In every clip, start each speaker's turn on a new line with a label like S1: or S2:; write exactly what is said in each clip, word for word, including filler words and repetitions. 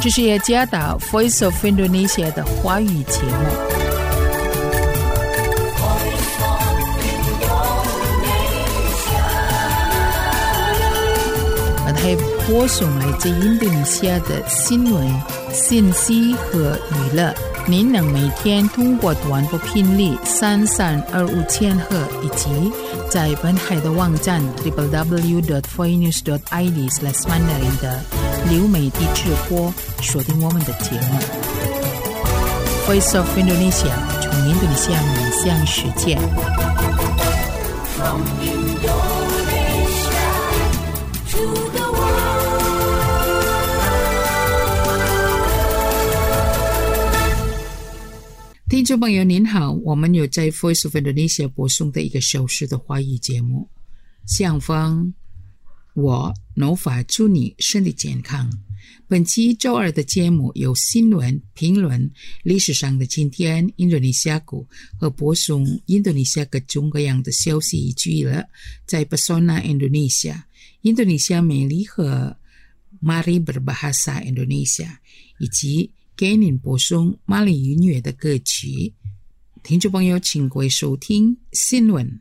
S1: 这是雅加达 Voice of Indonesia 的华语节目。我哋播送来自印度尼西亚的新闻、信息和娱乐。您能每天通过短波频率三三二五千赫，以及在本海的网站 double u double u double u dot voice news dot i d slash mandarin 的流媒体直播锁定我们的节目。Voice of Indonesia 从印度尼西亚面向世界。From Indonesia to the world.听众朋友您好，我们有在 Voice of Indonesia 播送的一个小时的华语节目。相方，我努法祝你身体健康。本期周二的节目有新闻、评论、历史上的今天、印度尼西亚股和播送印度尼西亚各种各样的消息以及娱乐，在 Pesona Indonesia、印度尼西亚美丽和 Mari Berbahasa Indonesia 以及给您播送马来语乐的歌曲。听众朋友请各位收听新闻。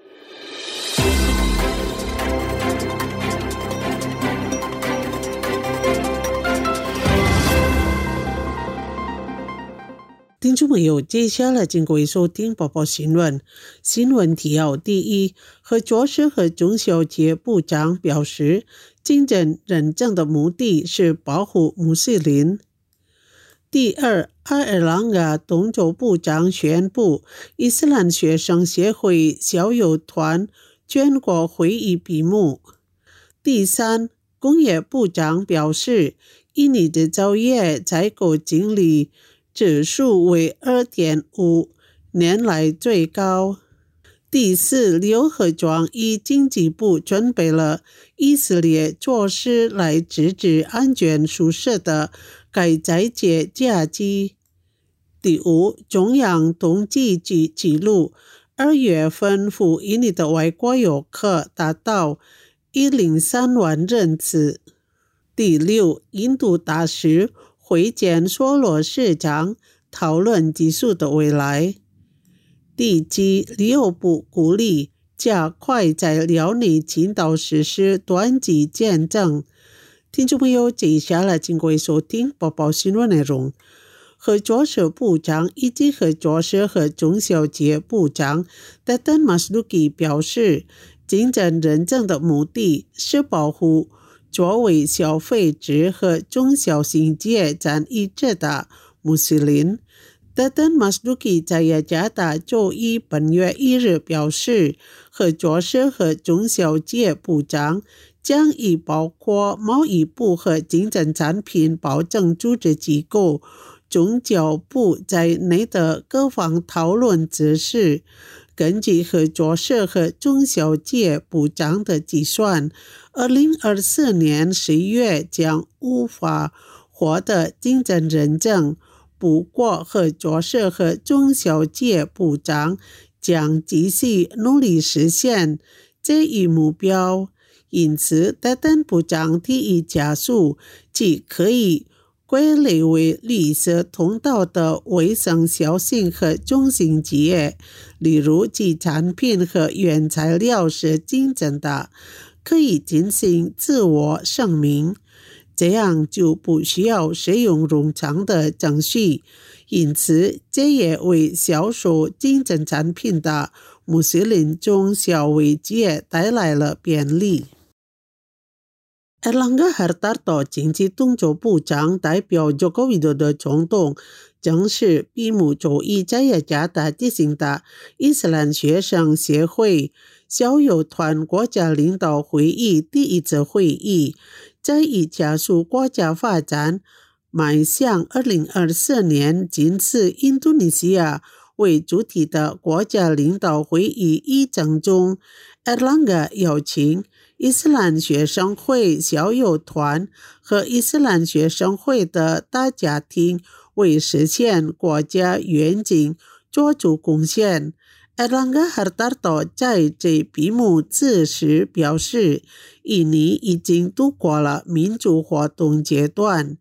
S2: 听众朋友，接下来请各位收听播报新闻。新闻提要：第一，合作社和中小企部长表示，金正认证的目的是保护穆斯林。第二，爱尔兰的东州部长宣布，伊斯兰学生协会校友团全国会议闭幕。第三，工业部长表示，印尼制造业采购经理指数为 二点五， 年来最高。第四，联合国与经济部准备了以色列措施来制止安全宿舍的该在节假期。第五，中央统计局记录二月份赴印尼的外国游客达到一百零三万人次。第六，印度大使会见索罗市长，讨论技术的未来。第七，旅游部鼓励加快在辽宁青岛实施短期签证。听众朋友，接下来请各位收听播报新闻内容。合作社部长以及合作社和中小企部长 Teten Mas Duki 表示，金正认证的目的是保护作为消费者和中小型企业占一致的穆斯林。Teten Mas Duki 在雅加达周一本月一日表示，合作社和中小企业部长将以包括贸易部和金正产品保证组织机构、宗教部在内的各方讨论之事。根据合作社和中小企业部长的计算，二零二四年十一月将无法获得金正认证。不过合作社和中小企业部长将继续努力实现这一目标。因此Teten部长提议加速即可以归类为绿色通道的卫生小型和中型企业，例如其产品和原材料是金正的，可以进行自我声明，这样就不需要使用冗长的程序。因此这也为销售金正产品的穆斯林中小微企业带来了便利。Erlangga Hartarto 经济动作部长代表 Joko Widodo 总统正式闭幕周一在雅加达举行的伊斯兰学生协会校友团国家领导会议第一次会议，在以加速国家发展迈向二零二四年今次印度尼西亚为主题的国家领导会议议程中， Erlangga 邀请伊斯兰学生会校友团和伊斯兰学生会的大家庭为实现国家愿景做出贡献。Erlangga Hartarto 在这闭幕致辞表示，印尼已经度过了民主活动阶段，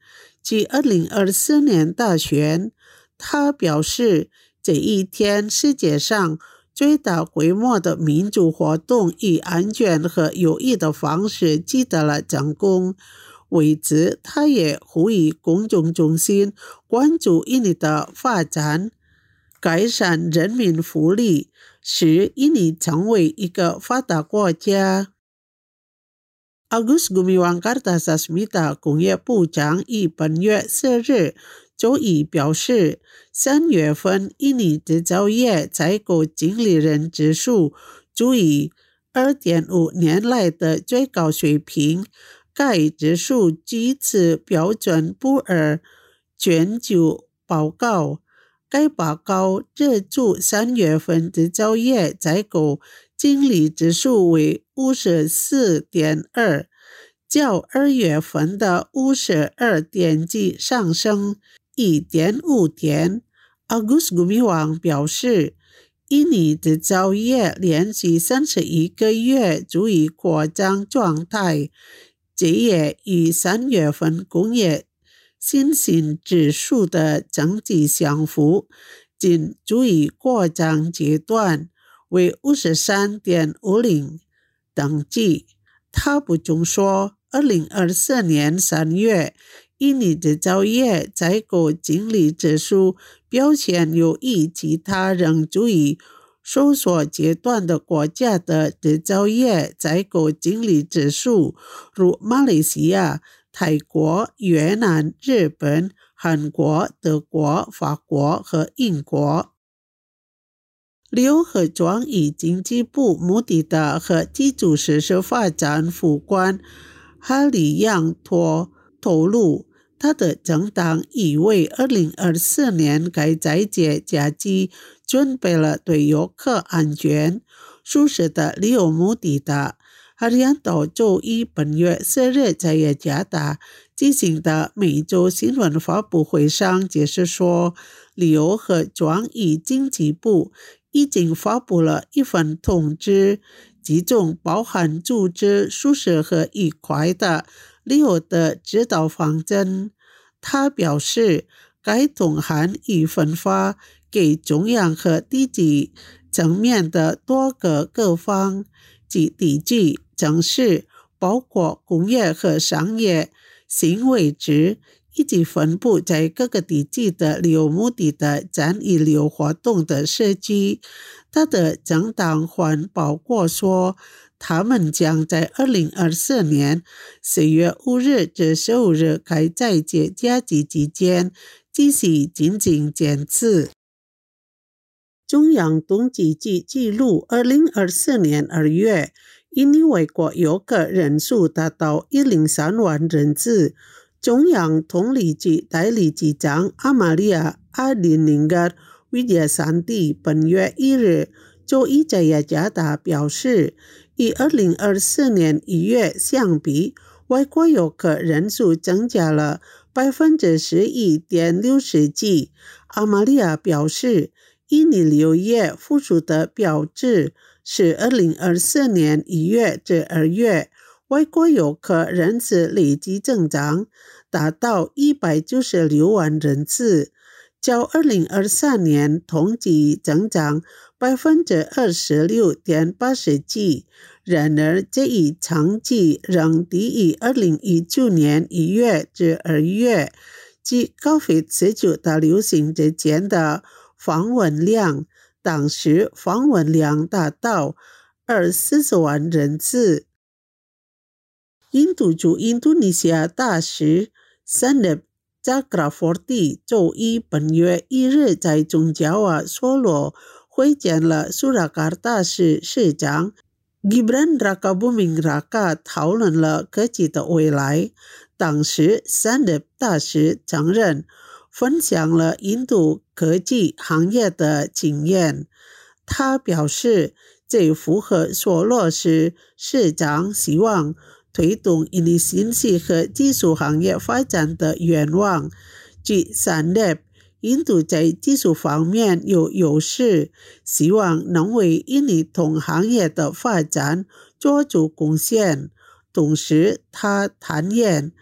S2: 及二零二四年大选。他表示，这一天世界上最大规模的民主活动以安全和有益的方式取得了成功。为此，他也呼吁公众中心关注印尼的发展，改善人民福利，使印尼成为一个发达国家。Agus Gumiwang Kartasasmita 工业部长于本月四日周一表示，三月份印尼制造业采购经理人指数处于 二点五 年来的最高水平。该指数据此标准普尔全球报告。该报告指出，三月份制造业采购经理指数为 五十四点二， 较二月份的 五十二点几 上升 一点五 点。Agus Gumiwang 表示，印尼制造业连续三十一个月处于扩张状态，这也与三月份工业信心指数的整体相符，仅处于扩张阶段，为 五十三点五零 等级。他补充说，二零二四年三月，印尼制造业采购经理指数表现优于其他仍处于收缩阶段的国家的制造业采购经理指数，如马来西亚、泰国、越南、日本、韩国、德国、法国和英国。刘和庄与经济部目的的和基础设施发展副官哈里扬托透露，他的政党已为二零二四年该在节假期准备了对游客安全舒适的旅游目的的。哈里扬托周一本月四日在雅加达进行的每周新闻发布会上解释说，旅游和庄与经济部已经发布了一份通知，其中包含组织舒适和愉快的旅游的指导方针。他表示，该通函已分发给中央和地级层面的多个各方及地区城市，包括工业和商业新位置，以及分布在各个地区的旅游目的的展与旅游活动的设计。他的政党还包括说，他们将在二零二四年四月五日至十五日开在节假期期间继续进行检测。中央统计局记录，二零二四年二月，印尼外国游客人数达到一百零三万人次。中央统计局代理局长阿玛利亚阿林宁格维迪亚山地本月一日周一在雅加达表示，与二零二四年一月相比，外国游客人数增加了 百分之十一点六几。阿玛利亚表示，印尼旅游业复苏的标志是二零二四年一月至二月外国游客人次累计增长达到一百九十六万人次，较二零二三年同期增长 百分之二十六点八几。然而，这一成绩仍低于二零一九年一月至二月即 COVID 十九 大流行之前的访问量，当时访问量达到二百四十万人次。印度驻印度尼西亚大使 Sandip Chakravorty 周一本月一日在中加瓦索罗会见了苏拉卡大市市长 Gibran Rakabuming Raka， 讨论了科技的未来。当时 Sandip 大使承认分享了印度科技行业的经验。他表示，这符合索罗市市长希望推动印尼信息和技术行业发展的愿望。据 Sandip， 印度在技术方面有优势，希望能为印尼同行业的发展做出贡献。同时，他坦言，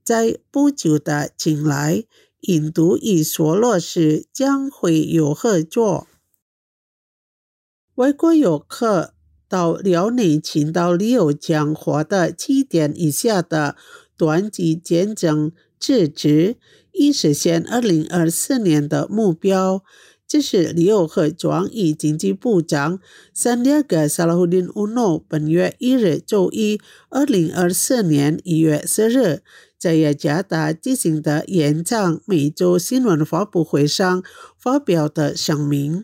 S2: 在不久的将来，印度与索罗斯将会有合作。外国游客到辽宁青岛旅游将获得七点以下的短期签证资质，以实现二零二四年的目标。这是旅游和转移经济部长三列格萨拉胡丁乌诺本月一日周一二零二四年一月四日在雅加达进行的演讲每周新闻发布会上发表的声明。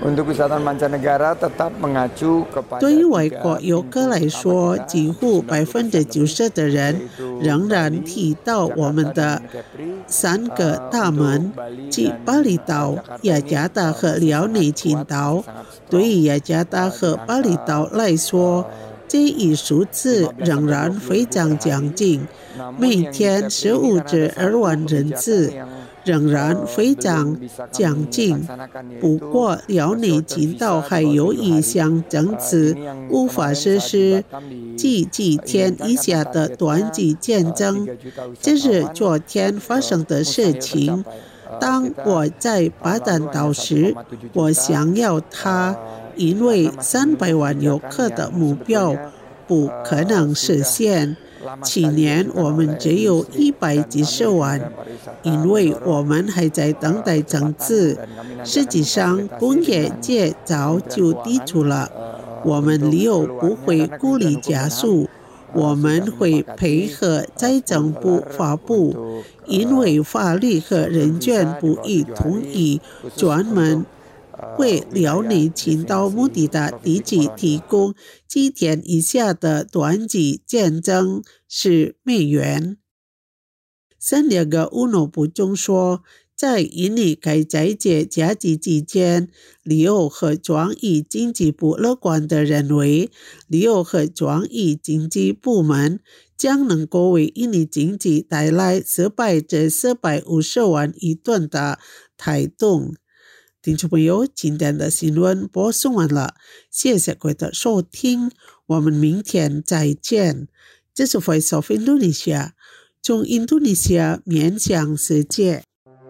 S2: 对于外国游客来说，几乎百分之九十的人仍然提到我们的三个大门，即巴厘岛、雅加达和辽宁青岛。对于雅加达和巴厘岛来说，这一数字仍然非常强劲，每天十五至二万人次。仍然非常强劲，不过辽宁青岛还有一项政策无法实施，即几天以下的短期签证。这是昨天发生的事情。当我在巴丹岛时，我想要它，因为三百万游客的目标不可能实现。去年我们只有一百几十万，因为我们还在等待政策。实际上，工业界早就提出了，我们旅游不会鼓励加速，我们会配合财政部发布，因为法律和人权部已同意专门为辽宁青岛目的的地区提供七天以下的短期签证十美元。三列个乌诺补充说，在印尼该在节假期期间，旅游和转移经济部乐观地认为，旅游和转移经济部门将能够为印尼经济带来四百至四百五十万亿吨的推动。听众朋友，今天的新闻播送完了，谢谢各位的收听，我们明天再见。这是 Voice of Indonesia， 从印度尼西亚面向世界。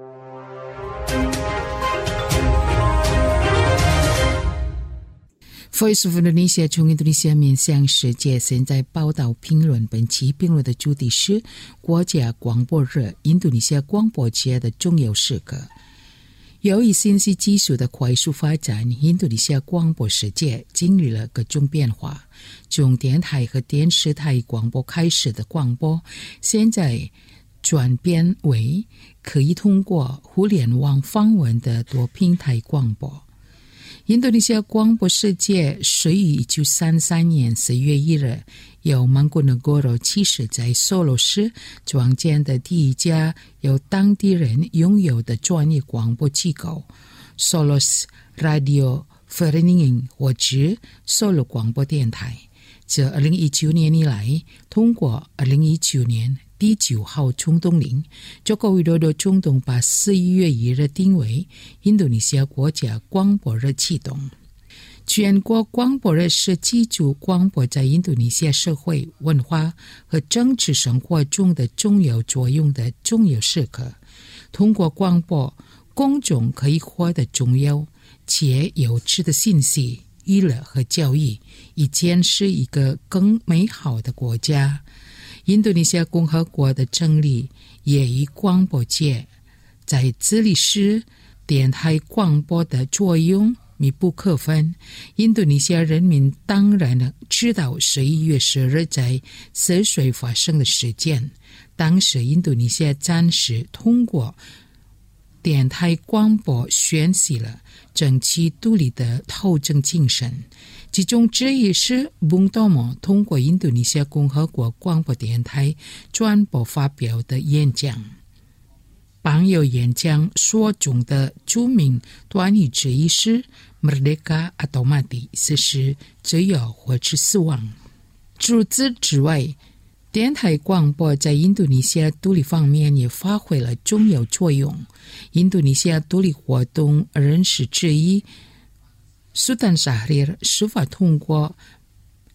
S1: Voice of Indonesia 从印度尼西亚面向世界，现在报道评论。本期评论的主题是国家广播日，印度尼西亚广播界的重要时刻。由于信息技术的快速发展，印度尼西亚广播世界经历了各种变化。从电台和电视台广播开始的广播，现在转变为可以通过互联网访问的多平台广播。印度尼西亚广播世界始于一九三三年四月一日，由曼古纳戈罗骑士在索罗市创建的第一家由当地人拥有的专业广播机构 Solos Radio Vereniging 或者 Solo 广播电台。自二零一九年以来，通过二零一九年第九号冲动令，中国维多多冲动把四月一日定为印度尼西亚国家广播日启动。全国广播日是记住广播在印度尼西亚社会、文化和政治生活中的重要作用的重要时刻。通过广播，公众可以获得重要且有质的信息、娱乐和教育，以建设一个更美好的国家。印度尼西亚共和国的成立也与广播界在治理时电台广播的作用密不可分。印度尼西亚人民当然知道十一月十日在泗水发生的事件，当时印度尼西亚暂时通过电台广播宣示了争取独立的斗争精神，其中之一是Bung Tomo通过印度尼西亚共和国广播电台转播发表的演讲。榜友演讲所中的著名短语之一是 Merdeka atau mati， 是指自由或是死亡。除此之外，电台广播在印度尼西亚独立方面也发挥了重要作用。印度尼西亚独立活动人士之一苏丹沙里尔是否通过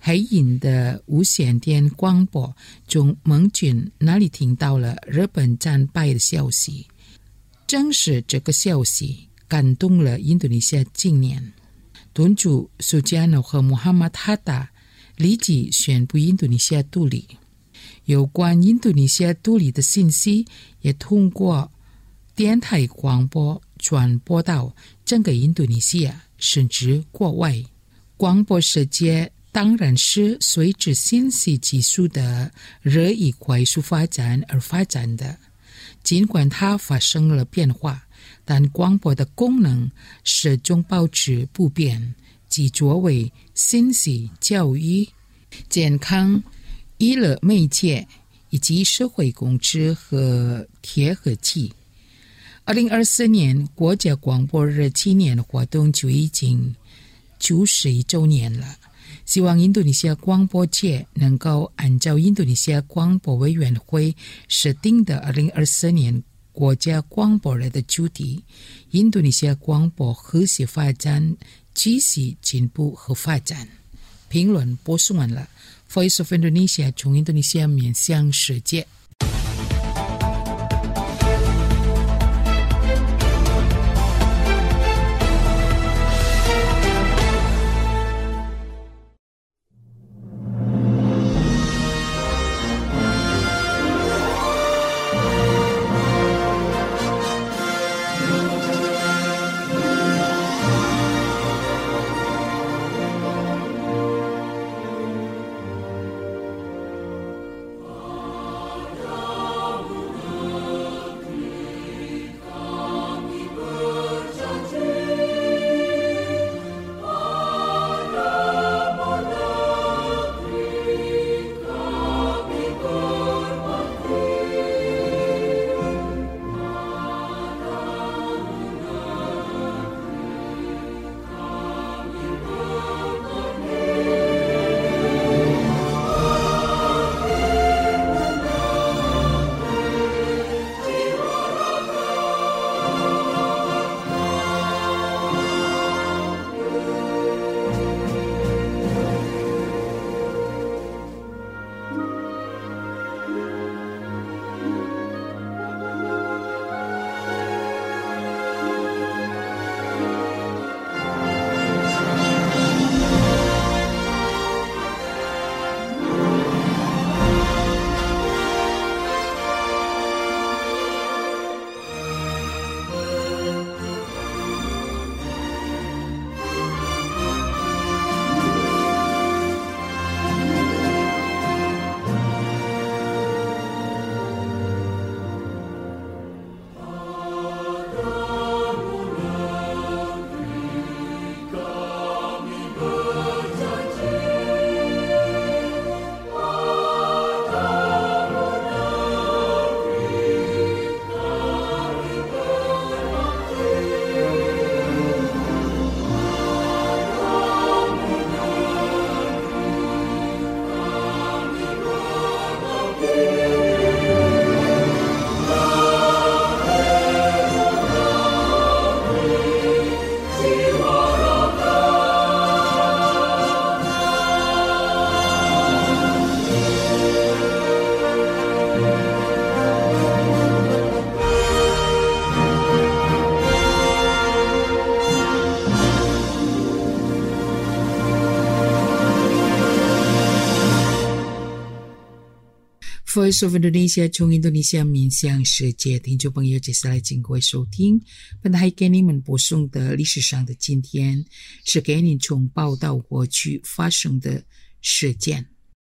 S1: 海印的无线电广播从盟军那里听到了日本战败的消息。正是这个消息感动了印度尼西亚青年，敦主苏加诺和穆罕默德哈达立即宣布印度尼西亚独立。有关印度尼西亚独立的信息也通过电台广播传播到整个印度尼西亚，甚至国外。广播世界当然是随着信息技术的日益快速发展而发展的。尽管它发生了变化，但广播的功能始终保持不变，即作为信息、教育、健康、娱乐媒介以及社会工作和贴合器。二零二四年国家广播日纪念活动就已经九十一周年了。希望印度尼西亚广播界能够按照印度尼西亚广播委员会设定的二零二四年国家广播日的主题，印度尼西亚广播和谐发展，继续进步和发展。评论播送完了。Voice of Indonesia 从印度尼西亚面向世界。Voice of Indonesia 从印度尼西亚面向世界，听众朋友，接下来请各位收听本台给你们播送的历史上的今天，是给你从报道过去发生的事件。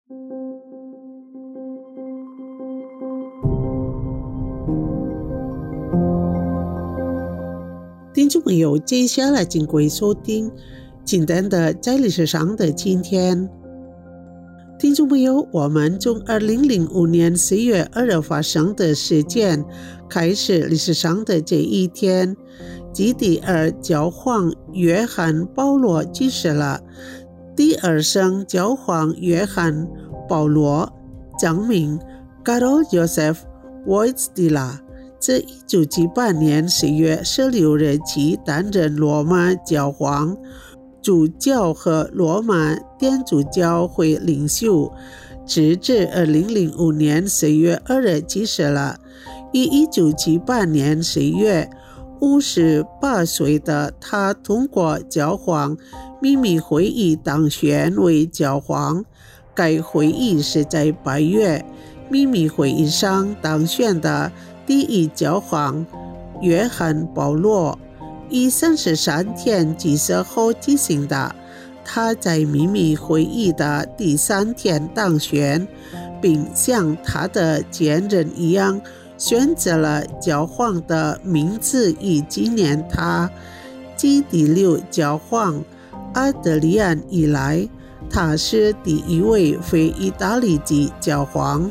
S2: 听众朋友，接下来请各位收听简单的在历史上的今天。听众朋友，我们从二零零五年十月二日发生的事件开始，历史上的这一天，即第二教皇约翰保罗去世了。第二圣教皇约翰保罗将名 Karol Joseph Wojtyla， 这一九七八年十月十六日起担任罗马教皇。 主教和罗马天主教会领袖，直至二零零五年十月二日去世了。于一九七八年十月，五十八岁的他通过教皇秘密会议当选为教皇。该会议是在八月秘密会议上当选的第一教皇约翰保罗，以三十三天祭祀后进行的。他在秘密会议的第三天当选，并像他的前任一样选择了教皇的名字以纪念他。继第六教皇阿德里安以来，他是第一位非意大利籍教皇。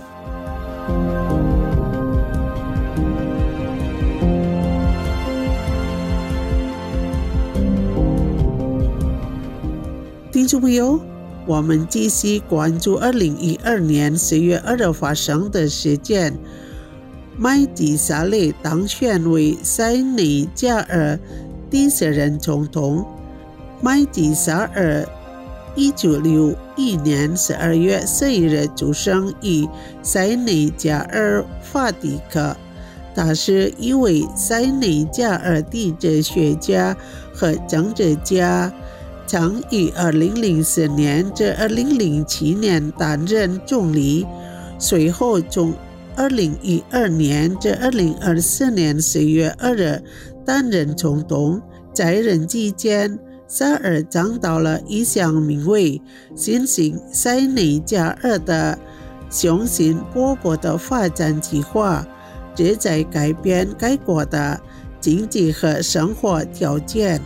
S2: 听众朋友，我们继续关注二零一二年十月二日发生的事件。麦迪萨雷当选为塞内加尔第四任总统。麦迪萨尔一九六一年十二月十一日出生于塞内加尔法迪克，他是一位塞内加尔的哲学家和政治家，曾于二零零四年至二零零七年担任总理，随后从二零一二年至二零二四年十月二日担任总统。在任期间，萨尔倡导了一项名为新型塞内加尔的雄心勃勃的发展计划，旨在改变该国的经济和生活条件。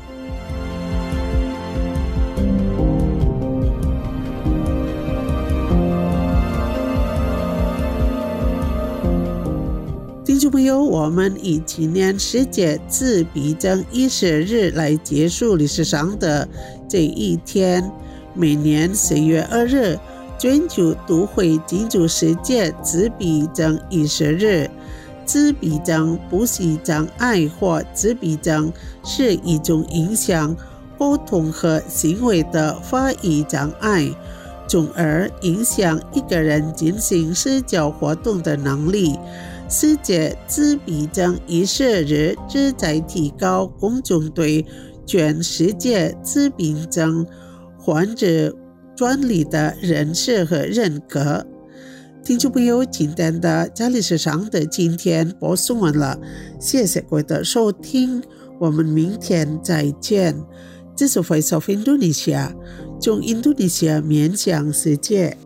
S2: 听众朋友，我们以纪念世界自闭症意识日来结束历史上的这一天。每年十月二日，全球都会庆祝世界自闭症意识日。自闭症不是障碍，或自闭症是一种影响沟通和行为的发育障碍，从而影响一个人进行社交活动的能力。世界自闭症意识日旨在提高公众对全世界自闭症患者专利的认识和认可。听众朋友，今天的在历史上的今天播送完了，谢谢各位的收听，我们明天再见。这是 Voice of Indonesia， 从印度尼西亚面向世界。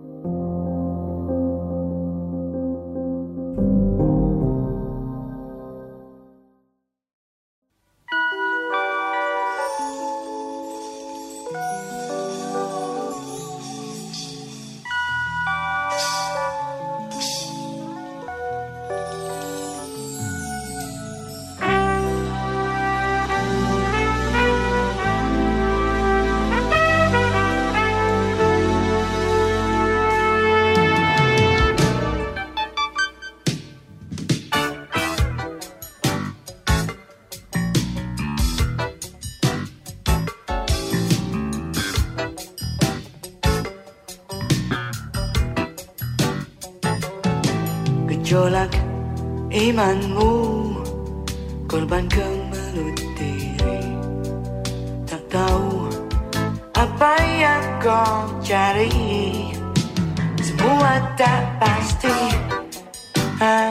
S3: Gejolak imanmu, korban kemelut diri. Tak tahu apa yang kau cari, semua tak pasti. ah.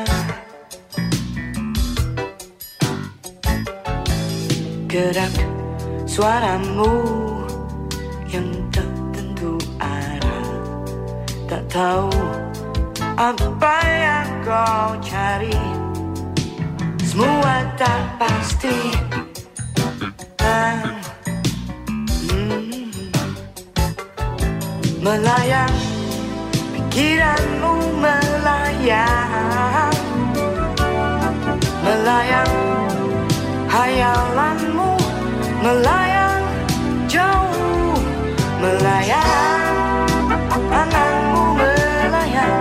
S3: Gerak suaramu yang tak tentu arah, tak tahu apa yang kau cari, semua tak pasti. ah. hmm. Melayang, pikiranmu melayang, melayang, hayalanmu melayang jauh, melayang, anganmu melayang,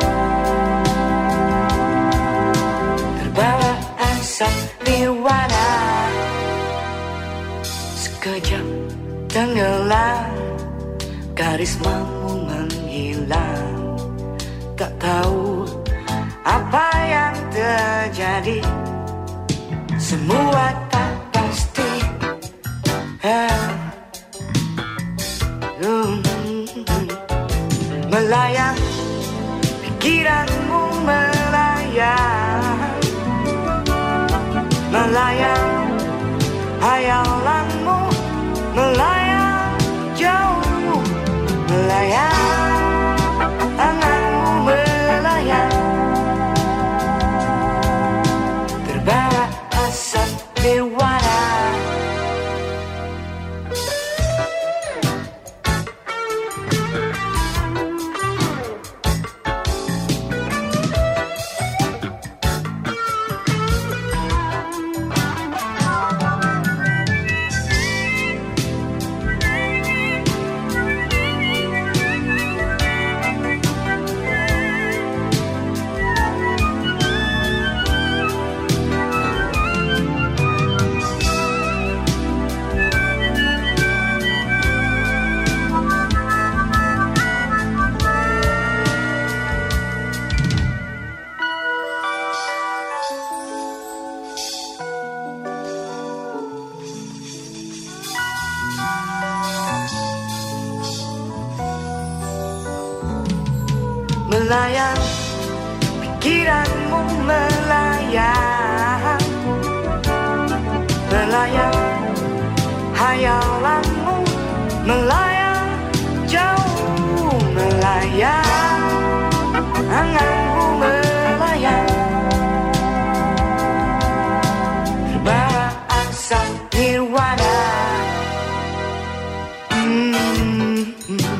S3: terbawa asap nirwana. Sekejap tenggelam, karismamu menghilang. Tak tahu apa yang terjadi, semua tak pasti. ah. Hmm. Melayang, pikiranmu melayang, melayang, hayalanmu melayang jauh, melayang, anganmu melayang, terbawa asap nirwana. Melayang, pikiranmu melayang, melayang, hayalanmu melayang jauh, melayang, anganmu melayang, terbawa asap nirwana. hmm, hmm.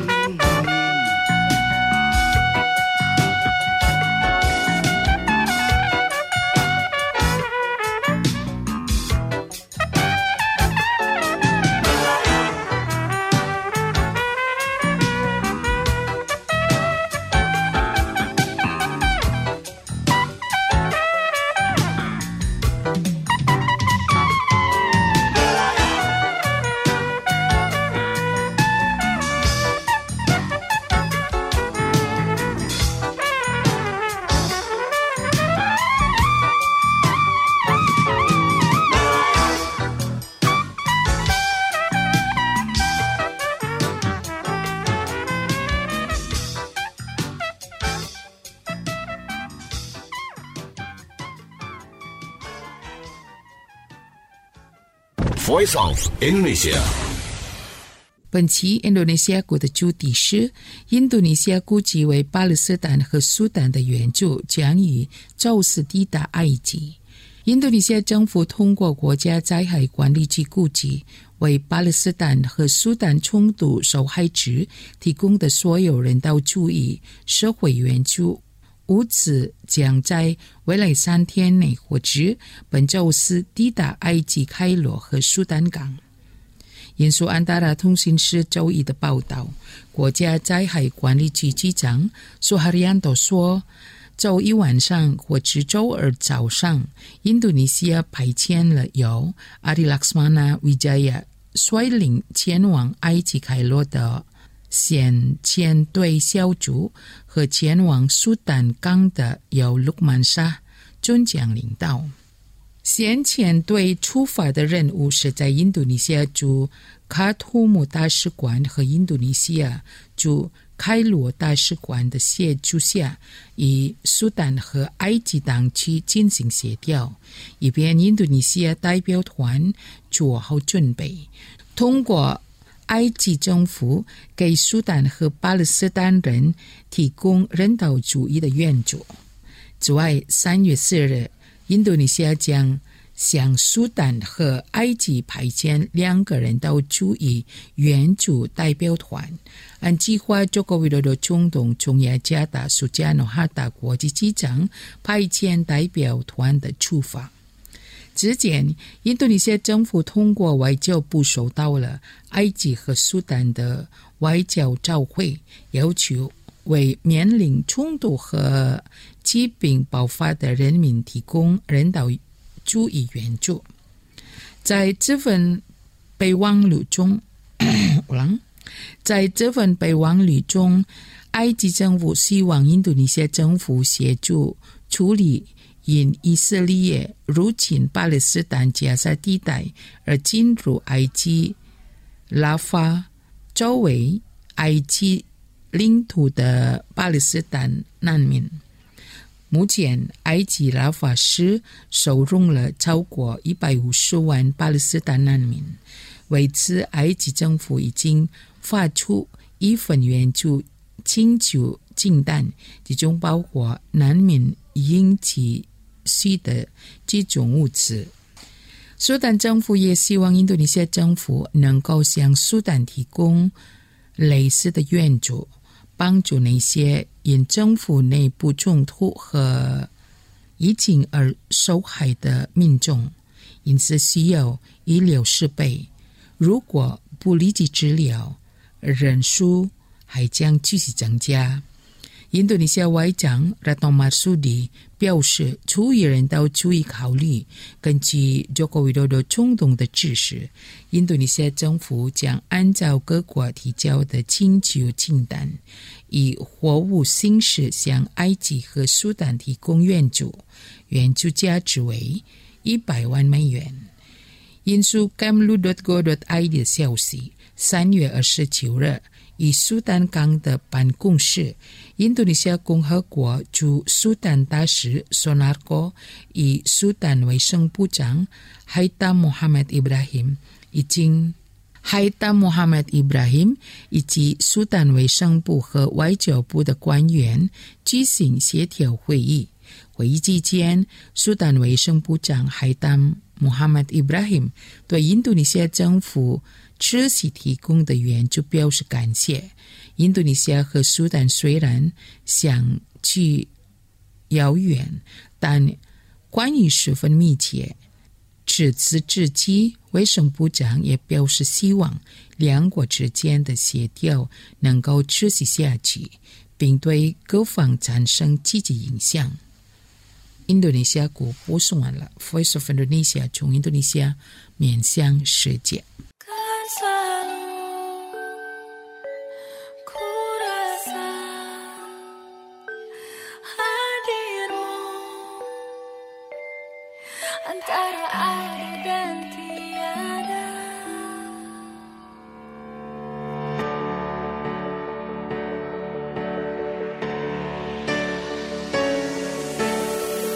S4: Voice of Indonesia。
S1: 本期印度尼西亚国的主题是印度尼西亚估计为巴勒斯坦和苏丹的援助将于周四抵达埃及。印度尼西亚政府通过国家灾害管理局估计，为巴勒斯坦和苏丹冲突受害者提供的所有人道主义社会援助，无此将在未来三天内或者本周四抵达埃及开罗和苏丹港。引述安达拉通讯社周一的报道，国家灾害管理局局长苏哈里安多说，周一晚上或者周二早上，印度尼西亚派遣了由阿里拉克斯曼纳维加亚率领前往埃及开罗的先遣队小组和前往苏丹港的由鲁曼沙准将领导。先遣队出发的任务是在印度尼西亚驻卡图姆大使馆和印度尼西亚驻开罗大使馆的协助下，以苏丹和埃及当局进行协调，以便印度尼西亚代表团做好准备，通过埃及政府给苏丹和巴勒斯坦人提供人道主义的援助。此外，三月四日，印度尼西亚将向苏丹和埃及派遣两个人道主义援助代表团，按计划中国为了中东中亚加达苏加诺哈达国际机场派遣代表团的出发。之前，印度尼西亚政府通过外交部收到了埃及和苏丹的外交照会，要求为面临冲突和疾病爆发的人民提供人道主义援助。在这份备忘录中， 在这份备忘录中，埃及政府希望印度尼西亚政府协助处理因以色列入侵巴勒斯坦加沙地带而进入埃及拉法周围埃及领土的巴勒斯坦难民。目前埃及拉法市收容了超过一百五十万巴勒斯坦难民，为此埃及政府已经发出一份援助请求清单，其中包括难民应急需的几种物资。苏丹政府也希望印度尼西亚政府能够向苏丹提供类似的援助，帮助那些因政府内部冲突和疫情而受害的民众，因此需要医疗设备。如果不立即治疗，人数还将继续增加。印度尼西亚外长 Retno Marsudi 表示，出于人道主义考虑，根据 Joko Widodo 冲动的指示，印度尼西亚政府将按照各国提交的请求清单，以货物形式向埃及和苏丹提供援助，援助价值为一百万美元。引述 kamlu 点 go 点 i d 的消息，三月二十九日，以苏丹港的办公室，印度尼西亚共和国驻苏丹大使 Sonarko 以苏丹卫生部长 Haitham Mohamad Ibrahim 已经 Haitham Mohamad Ibrahim 以及苏丹卫生部和外交部的官员举行协调会议。会议期间，苏丹卫生部长 Haitham Mohamad Ibrahim 对印度尼西亚政府持续提供的援助表示感谢。印度尼西亚和苏丹虽然相距遥远，但关系十分密切。至此之际，卫生部长也表示希望两国之间的协调能够持续下去，并对各方产生积极影响。印度尼西亚国播送完了 Voice of Indonesia 从印度尼西亚面向世界。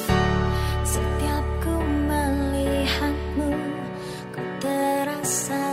S5: Setiap ku melihatmu, ku terasa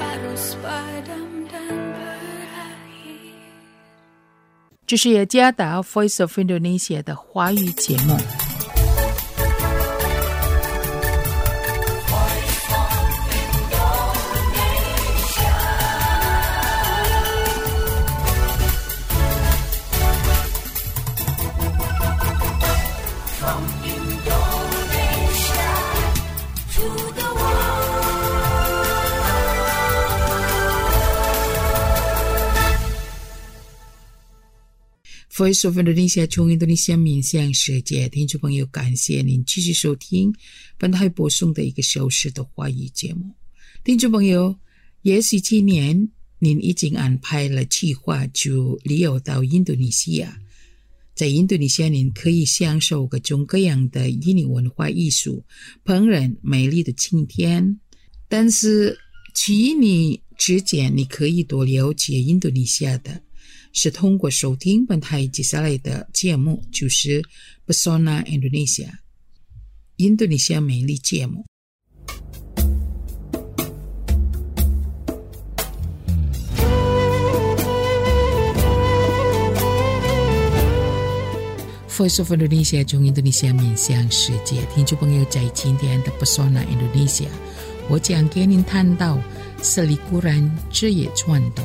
S1: 这是雅加达 Voice of Indonesia 的华语节目。Voice of Indonesia 从印度尼西亚面向世界，听众朋友，感谢您继续收听本台播送的一个小时的华语节目。听众朋友，也许今年您已经安排了计划就旅游到印度尼西亚，在印度尼西亚您可以享受各种各样的印尼文化艺术、烹饪、美丽的景点，但是去印尼之前你可以多了解印度尼西亚的是通过收听本台接下来的节目，就是 Pesona Indonesia 印度尼西亚美丽节目。Voice of Indonesia 从印度尼西亚面向世界，听众朋友，在今天的 Pesona Indonesia， 我将给您谈到selikuran职业传统。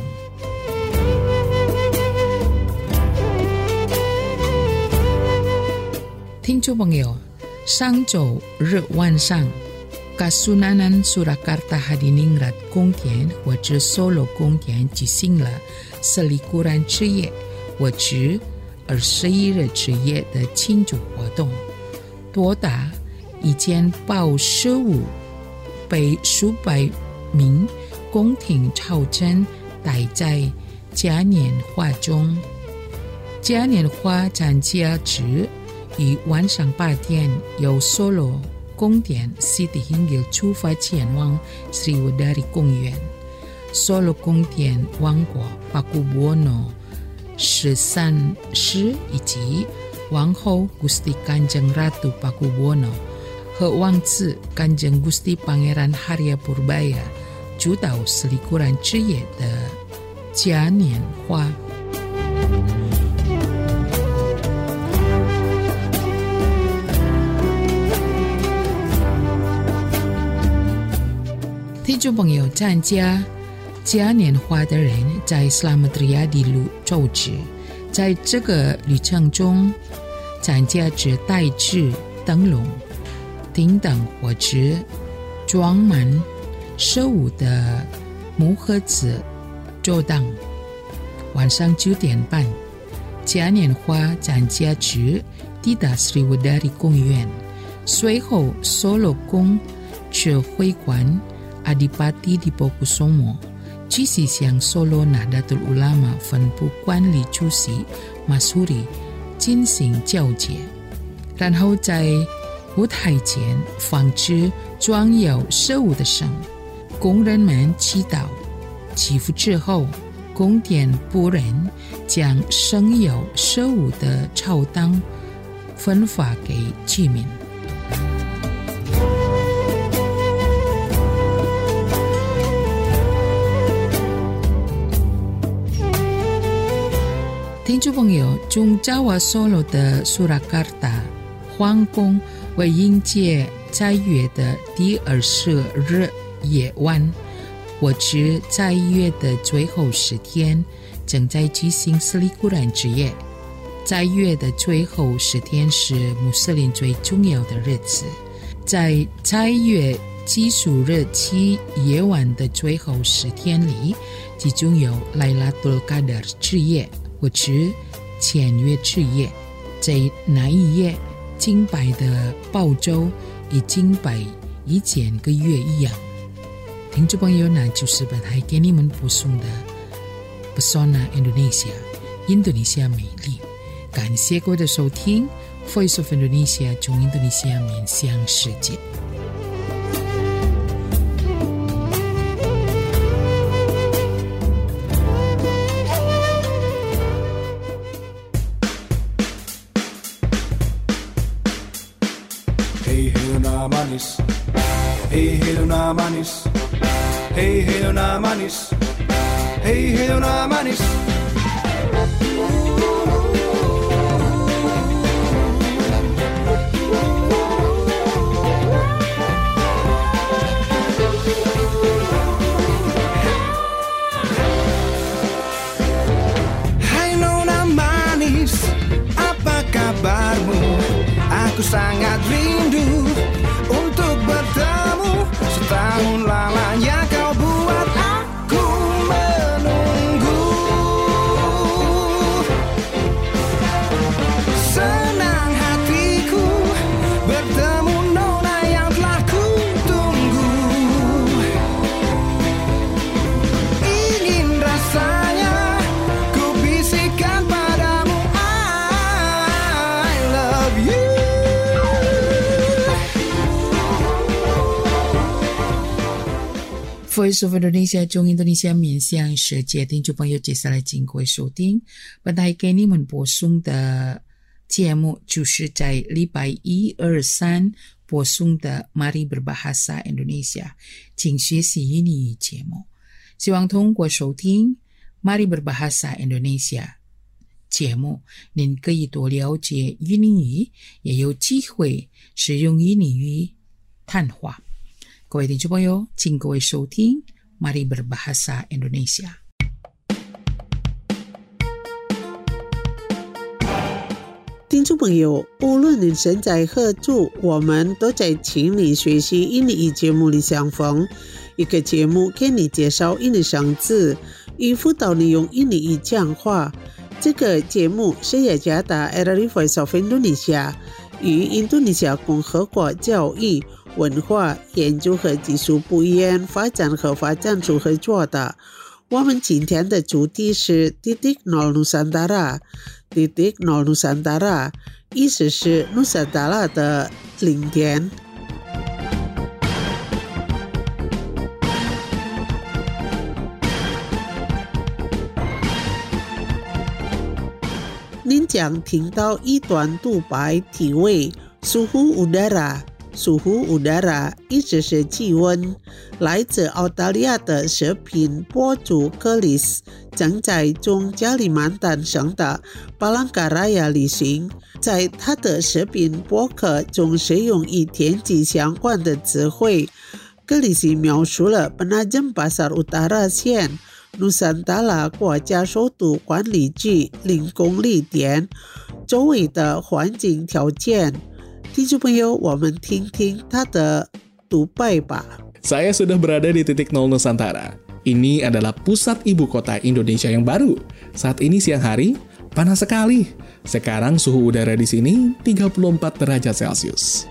S1: 听众朋友，上周日晚上 Kasunanan Surakarta Hadiningrat 宫殿或者 Solo 宫殿举行了selikuran职业或者二十一日职业的庆祝活动，多达一千八十五被数百名宫廷朝臣带在嘉年华中。嘉年华参加之于晚上八点由 Solo 宫殿 Siti Hinggil 出发前往 Sriwedari 公园。 Solo 宫殿王国 Pakubuwono 十三世以及王后 Gusti Kanjeng Ratu Pakubuwono 和王子 Kanjeng Gusti Pangeran Harya Purbaya 主导selikuran职业的嘉年华。听众朋友，参加嘉年华的人在 Selamat Riyadi 周知，在这个旅程中，参加者带着灯笼、叮当或者装满食物的木盒子走荡。晚上九点半，嘉年华参加者抵达 Sriwedari 公园，随后 Solo 宫指挥官Adipati Dipokusumo 继续向 Solo Nahdlatul Ulama 分部管理主席 Masuri 进行交接，然后在舞台前放置装有食物的绳，工人们祈祷。祈福之后，宫殿仆人将盛有食物的朝当分发给居民。听众朋友，中Jawa Solo 的 Surakarta 皇宫为迎接斋月的第二十日夜晚，或者斋月的最后十天，正在举行selikuran职业。斋月的最后十天是穆斯林最重要的日子，在斋月基础日期夜晚的最后十天里，其中有 Lailatul Qadar 之夜或者签约之夜。在那一夜，敬拜的报酬与敬拜一千个月一样。听众朋友，那就是本台给你们播送的 Pesona Indonesia 印度尼西亚美丽。感谢各位的收听， Voice of Indonesia 从印度尼西亚面向世界。
S5: Hey hey nona manis, hey hey nona manis, hey hey nona nona manis, hey hey nona manis. Aku sangat rindu untuk bertemu. Setahun lamanya kau buat aku menunggu. Senang hatiku bertemu nona yang telah ku tunggu. Ingin rasanya ku bisikan padamu I love you.
S1: Voice of Indonesia 中印度尼西亚面向世界听众朋友，接下来经过收听本台给你们播送的节目，就是在礼拜一、二、三播送的 Mari Berbahasa Indonesia 请学习印尼语节目。希望通过收听 Mari Berbahasa Indonesia 节目，您可以多了解印尼语，也有机会使用印尼语谈话。各位听众朋友，请各位收听 Mari Berbahasa Indonesia。
S2: 听众朋友，无论你身在何处，我们都在请你学习印尼语节目里相逢。一个节目给你介绍印尼生字，与辅导你用印尼语讲话。这个节目是雅加达 R R I Voice of Indonesia 与印度尼西亚共和国教育文化研究和技术部研发展和发展处合作的。我们今天的主题是 Titik Nol Nusantara。 Titik Nol Nusantara 意思是 Nusantara 的零点。您将听到一段独白，题为 Suhu Udara。Suhu udara 意思是气温，来自澳大利亚的视频博主克里斯正在中加里曼丹省的巴朗卡拉亚旅行，在他的视频博客中使用与天气相关的词汇。克里斯描述了Penajem Pasar Utara 县 Nusantara 国家首都管理区零公里点周围的环境条件。听众朋友，我们听听他的独白吧。
S6: Saya sudah berada di titik nol Nusantara. Ini adalah pusat ibu kota Indonesia yang baru. Saat ini siang hari, panas sekali. Sekarang suhu udara di sini tiga puluh empat derajat Celcius.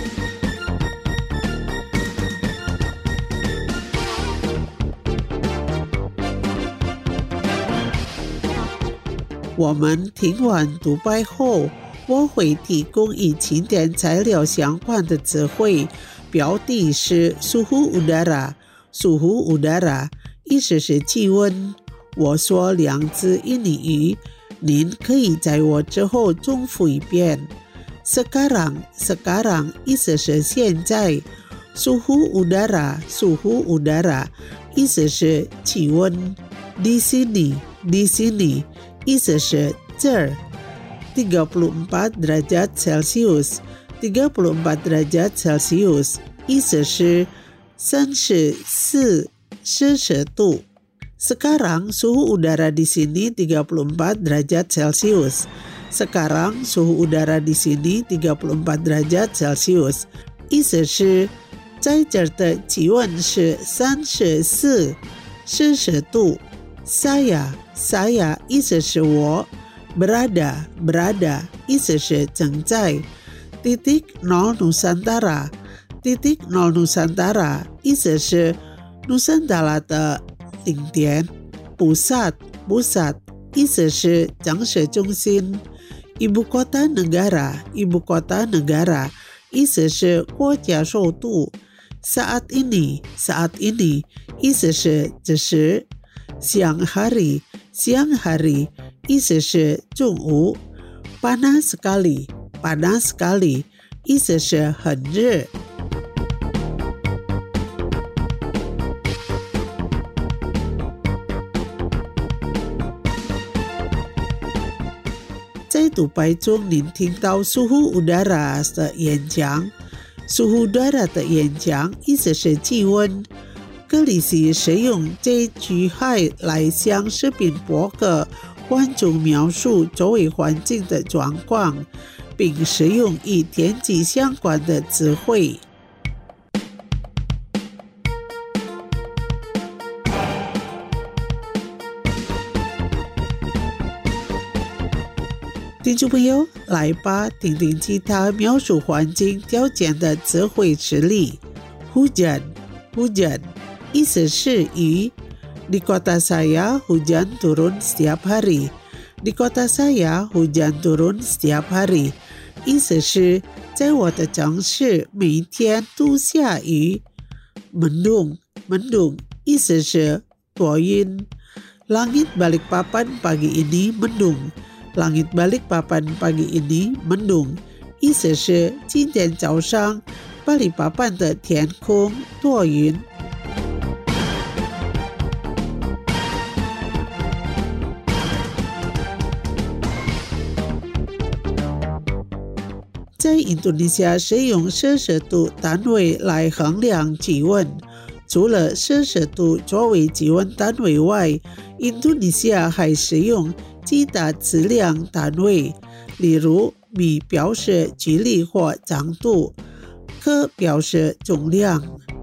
S2: 我们听完独白后，我会提供与晴天材料相关的词汇，标题是 Suhu Udara。Suhu Udara 意思是气温。我说两字印尼语，您可以在我之后重复一遍。Sekarang Sekarang 意思是现在。Suhu Udara Suhu Udara 意思是气温。Di sini Di sini 意思是这儿。tiga puluh empat derajat Celcius tiga puluh empat derajat Celcius 意思是三十四摄氏度。Sekarang suhu udara di sini tiga puluh empat derajat Celcius. Sekarang suhu udara di sini tiga puluh empat derajat Celcius 意思是在这儿的气温是三十四摄氏度。Saya Saya 意思是我。Berada, berada 意思是正在。Titik Nol Nusantara Titik Nol Nusantara 意思是 Nusantara 的零点。Pusat, pusat 意思是政治中心。Ibu kota negara Ibu kota negara 意思是国家首都。Saat ini Saat ini 意思是这时。Siang hari Siang hari 意思是中午。Panas sekali Panas sekali 意思是很热。 在独白中，您听到苏呼乌达拉的演讲。苏呼乌达拉的演讲意思是气温。克里斯使用这句话来向视频博客观众描述周围环境的状况，并使用与天气相关的词汇。听众朋友，来吧，听听其他描述环境条件的词汇实例。hujan hujan意思是雨。Di kota saya hujan turun setiap hari. Di kota saya hujan turun setiap hari. 意思是在我的城市每天都下雨。mendung mendung 意思是多云。Langit Balikpapan pagi ini mendung.Langit Balikpapan pagi ini mendung 意思是今天早上巴黎巴班的天空多云。在印度尼西亚使用摄氏度单位来衡量气温。除了摄氏度作为气温单位外，印度尼西亚还使用其他质量单位，例如米表示距离或长度，克表示重量。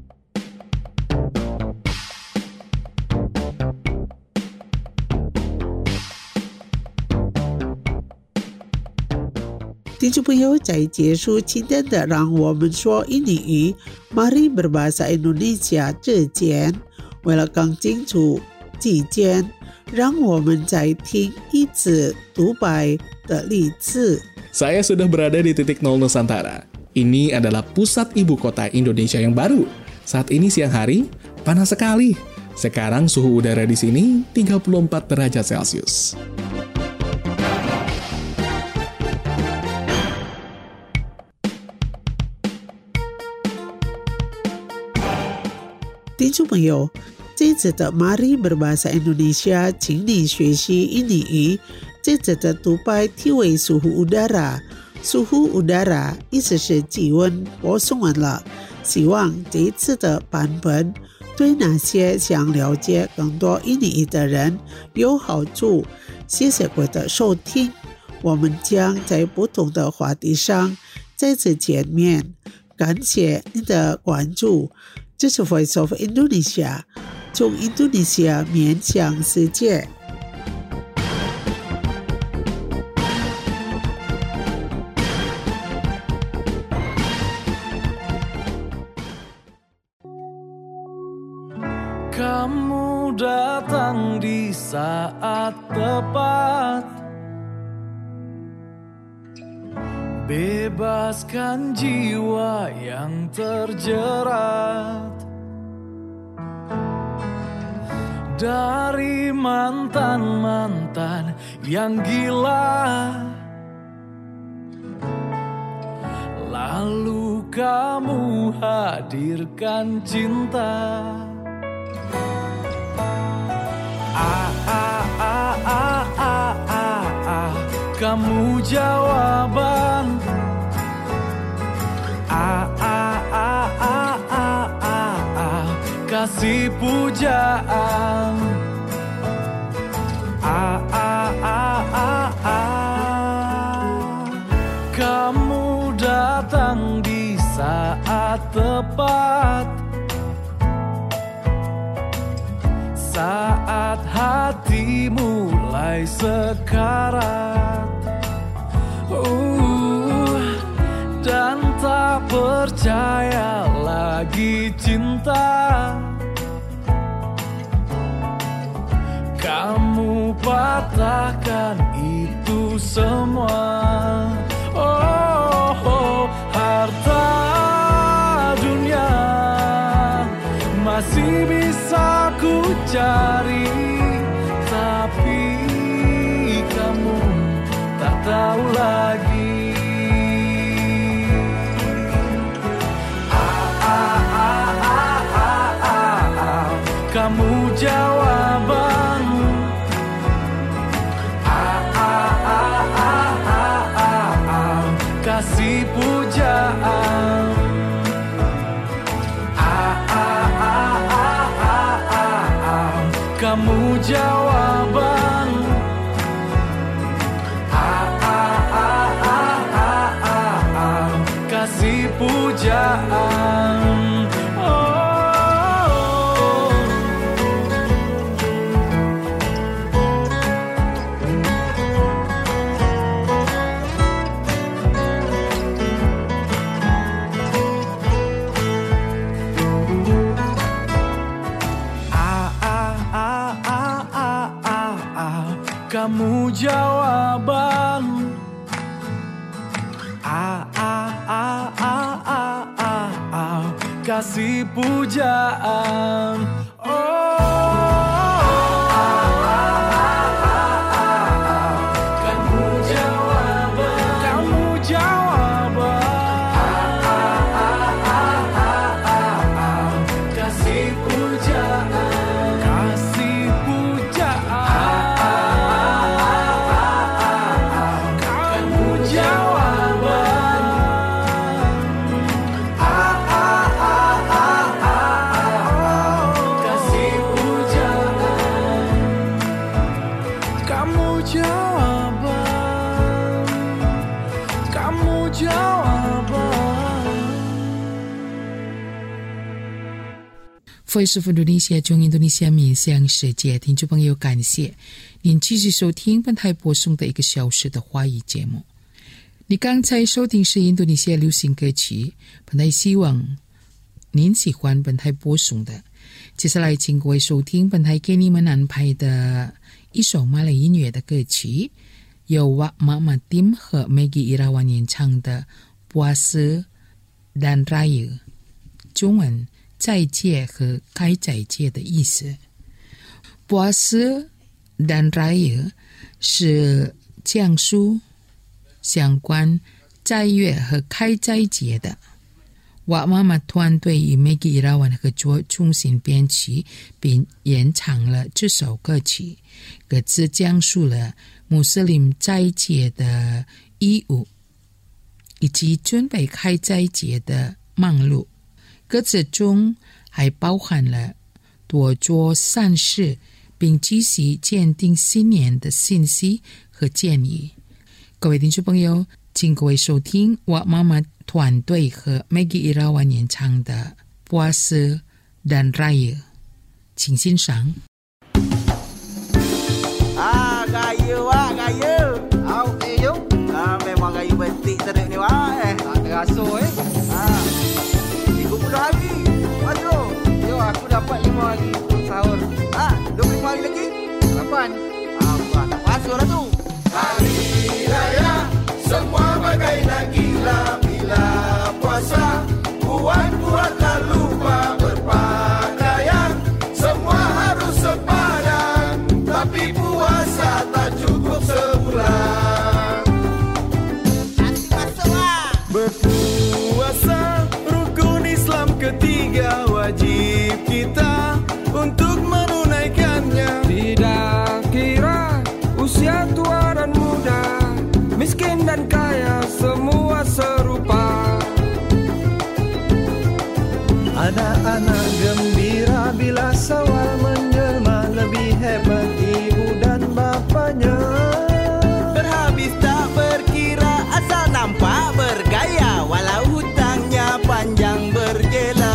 S2: 听众朋友，在结束今天的让我们说印尼语 Mari berbahasa Indonesia 之前，为了更清楚之间，让我们再听一次独白的例子。
S6: Saya sudah berada di titik nol Nusantara. Ini adalah pusat ibu kota Indonesia yang baru. Saat ini siang hari, panas sekali. Sekarang suhu udara di sini tiga puluh empat derajat Celcius.
S2: 听众朋友，这次的 Mari berbahasa Indonesia 请你学习印尼语。这次的独白题为 Suhu Udara。 Suhu Udara 意思是气温，播送完了。希望这一次的版本对那些想了解更多印尼语的人有好处。谢谢各位的收听，我们将在不同的话题上再次见面。感谢你的关注。这是 Voice of Indonesia， 从印度尼西亚面向世界。
S5: Kamu datang di saat tepat, bebaskan jiwa yang terjerat dari mantan-mantan yang gila. Lalu kamu hadirkan cinta. Ah, ah, ah, ah, ah, ah, ah. Kamu jawaban. Ah, ah, ah, ah, ah, ah, ah. Kasih pujaan. Ah, ah, ah, ah, ah. Kamu datang di saat tepat, saat hati mulai sekarat, uh, dan tak percaya lagi cinta. Kamu patahkan itu semua. Oh, oh, harta dunia masih bisa ku cari, tapi kamu tak tahu lagi. Ah, ah, ah, ah, ah, ah, ah. Kamu jawaban. Ah, ah, ah, ah, ah. kamu jawaban. Ah, ah, ah, ah, ah, ah, ah. Kasih pujaan. Kamu jawaban. Ah, ah, ah, ah, ah, ah, ah. Kasih pujaan.
S1: Voice of Indonesia 中印度尼西亚面向世界，听众朋友，感谢您继续收听本台播送的一个小时的华语节目。你刚才收听是印度尼西亚流行歌曲，本台希望您喜欢本台播送的。接下来请各位收听本台给你们安排的一首马来音乐的歌曲，由 Wak Mak Matim 和 Maggie Irawan 演唱的 Puasa dan Raya， 中文斋戒和开斋戒的意思。 Puasa dan Raya 是讲述相关斋月和开斋节的。Wak Mak 团队与 Maggie Irawan 合作重新编曲并演唱了这首歌曲，歌词讲述了穆斯林斋戒的义务以及准备开斋节的忙碌。歌词中还包含了多做善事并继续坚定信念的信息和建议。各位听众朋友，请各位收听Wak Mak团队和 Maggie Irawan 演唱的 Puasa dan Raya， 请欣赏。
S7: Ah, gaya wak, gaya. Awak eh, Jom. Ah, memang gaya betik teruk ni wak eh. Tak terasa eh. Ah. tiga puluh hari. Maju. Yo, aku dapat lima hari untuk sahur. Ah, dua puluh lima hari lagi. Lapan. Ah, buat tak puasa lah tu. Hari raya semua bagai nak gila bila puasa. Buat-buatlah lupa berpakaian. Semua harus sepadan. Tapi puasa tak cukup sebulan. Nanti masuklah. Berpuasa rukun Islam ketiga, wajib kita untuk menunaikannya. Tidak kira usia tua dan muda, miskin dan kaya, semua serupa. Anak-anak gembira bila Syawal menjelma, lebih hebat ibu dan bapaknya. Berhabis tak berkira, asal nampak bergaya, walau hutangnya panjang berjela.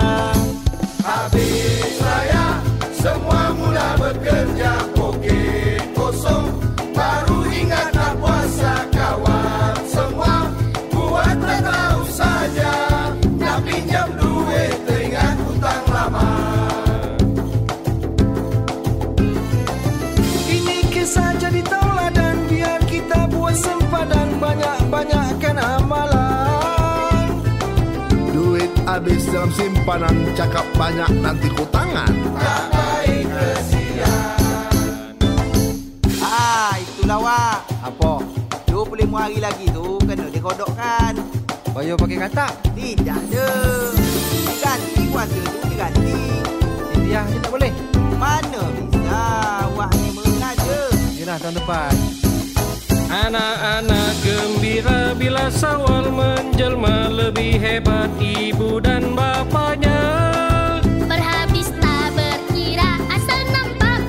S7: Habis raya, semua mula bekerja, poket kosong, baru ingat nak puasa kawan semua. Buatlah tahu saja, nak pinjam duit teringat hutang lama. Ini kisah jadi tauladan, biar kita buat sempadan, banyak-banyakkan amalan. Duit habis dalam simpanan, cakap banyak nanti kutangan. Tak baik kesian. Ah, itulah wak. Apa? dua puluh lima hari lagi tu kena dikodokkan. Bayar pakai katak? Tidak ada. Diganti puasa tu diganti. Hadiah je tak boleh? Mana bisa. Wak ni mengaja. Yelah tahun depan. Anak-anak gembira bila Syawal menjelma, lebih hebat ibu dan bapaknya.
S8: Berhabis tak berkira, asal nampak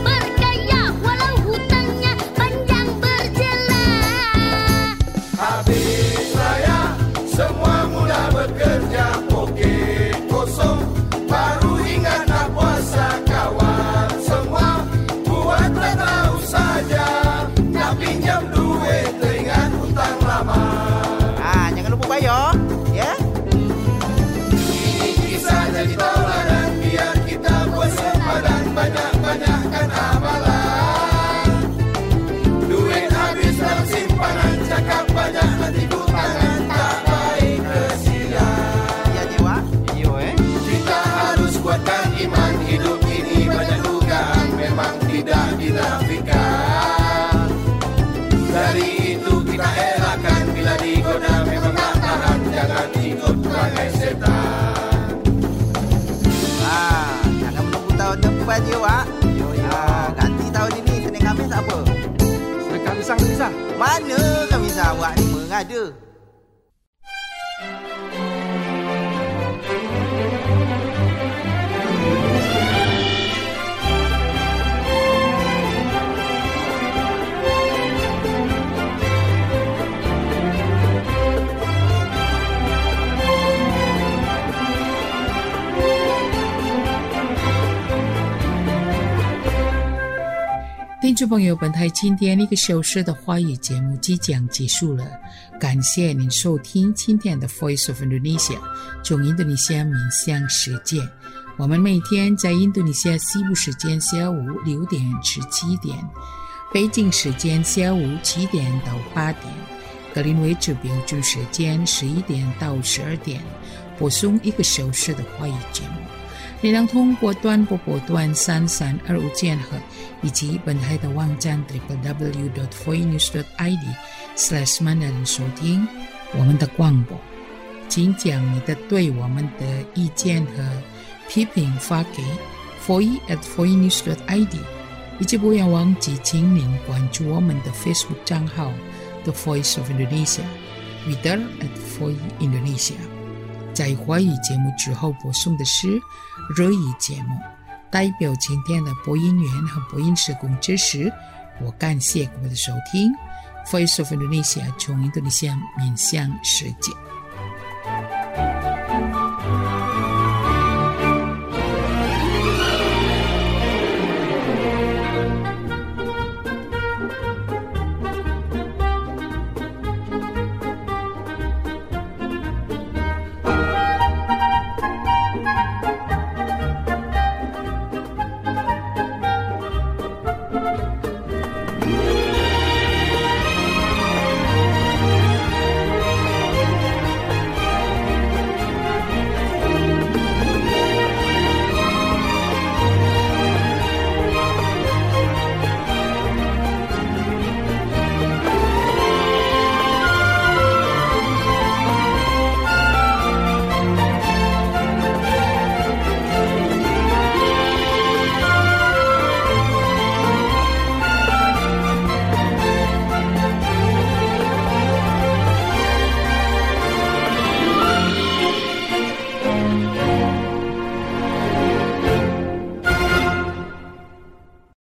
S7: Mak.
S5: Yo yo.
S7: Ah, ganti tahun ini Senin Khamis apa?
S5: Dekat pisang-pisang.
S7: Mana kami awak ni mengada?
S1: 听众朋友，本台今天一个小时的华语节目即将结束了，感谢您收听今天的 Voice of Indonesia 从印度尼西亚面向世界。我们每天在印度尼西亚西部时间下午六点至七点，北京时间下午七点到八点，格林威治标准时间十一点到十二点，播送一个小时的华语节目。你能通过短波波段三三二五千赫以及本台的网站 double-u double-u double-u dot voice news dot i d slash mandarin 收听我们的广播。请将你的对我们的意见和批评发给 voice at voice news dot i d， 以及不要忘记请您关注我们的 Facebook 账号 The Voice of Indonesia Twitter at voice indonesia。在华语节目之后播送的是日语节目，代表今天的播音员和播音社工知识，我感谢各位的收听。Voice of Indonesia 从印度尼西亚面向世界。